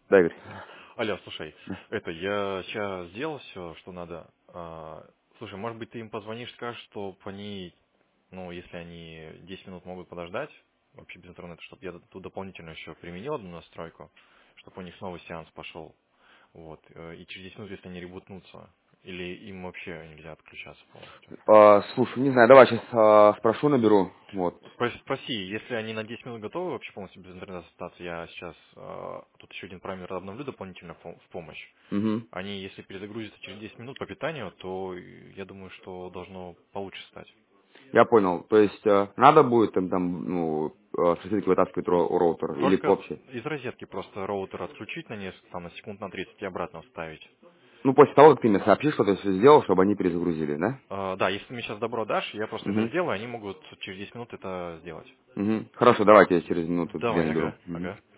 Да, Игорь. Алло, слушай, я сейчас сделал все, что надо. Слушай, может быть, ты им позвонишь, скажешь, что они, ну, если они 10 минут могут подождать, вообще без интернета, чтобы я тут дополнительно еще применил одну настройку, чтобы у них снова сеанс пошел. Вот. И через 10 минут, если они ребутнутся, или им вообще нельзя отключаться полностью. Слушай, не знаю, давай сейчас спрошу, наберу. Вот. Спроси, если они на 10 минут готовы вообще полностью без интернета остаться, я сейчас тут еще один параметр обновлю дополнительно в помощь. Мгм. Они, если перезагрузятся через 10 минут по питанию, то я думаю, что должно получше стать. Я понял. То есть надо будет там все-таки вытаскивать роутер или Только вообще? из розетки просто роутер отключить на несколько, там, на секунд на 30 и обратно вставить. Ну, после того, как ты мне сообщишь, что ты все сделал, чтобы они перезагрузили, да? Да, если ты мне сейчас добро дашь, я просто это Угу. сделаю, они могут через 10 минут это сделать. Угу. Хорошо, давайте я через минуту тебе Давай, наберу. ага, Мгм. ага.